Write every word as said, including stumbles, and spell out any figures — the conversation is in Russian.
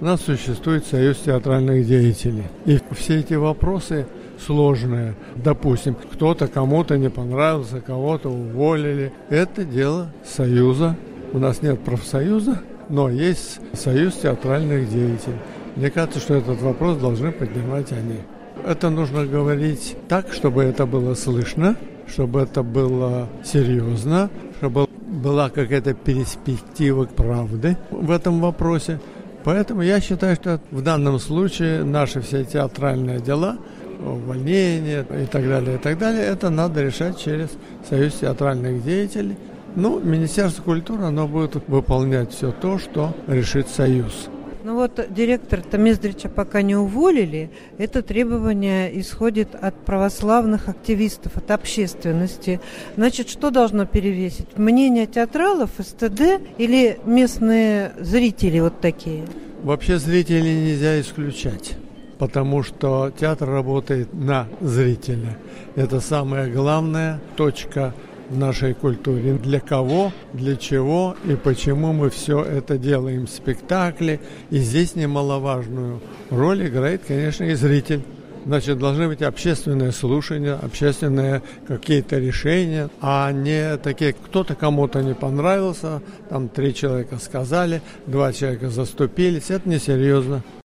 У нас существует Союз театральных деятелей. И все эти вопросы сложные. Допустим, кто-то кому-то не понравился, кого-то уволили. Это дело Союза. У нас нет профсоюза, но есть Союз театральных деятелей. Мне кажется, что этот вопрос должны поднимать они. Это нужно говорить так, чтобы это было слышно, чтобы это было серьезно, чтобы была какая-то перспектива правды в этом вопросе. Поэтому я считаю, что в данном случае наши все театральные дела, увольнения и так далее, и так далее, это надо решать через Союз театральных деятелей. Ну, Министерство культуры, оно будет выполнять все то, что решит Союз. Ну вот директора Мездрича пока не уволили. Это требование исходит от православных активистов, от общественности. Значит, что должно перевесить? Мнение театралов, СТД или местные зрители вот такие? Вообще зрителей нельзя исключать, потому что театр работает на зрителя. Это самая главная точка в нашей культуре. Для кого, для чего и почему мы все это делаем, спектакли. И здесь немаловажную роль играет, конечно, и зритель. Значит, должны быть общественные слушания, общественные какие-то решения, а не такие, кто-то кому-то не понравился, там три человека сказали, два человека заступились. Это несерьезно.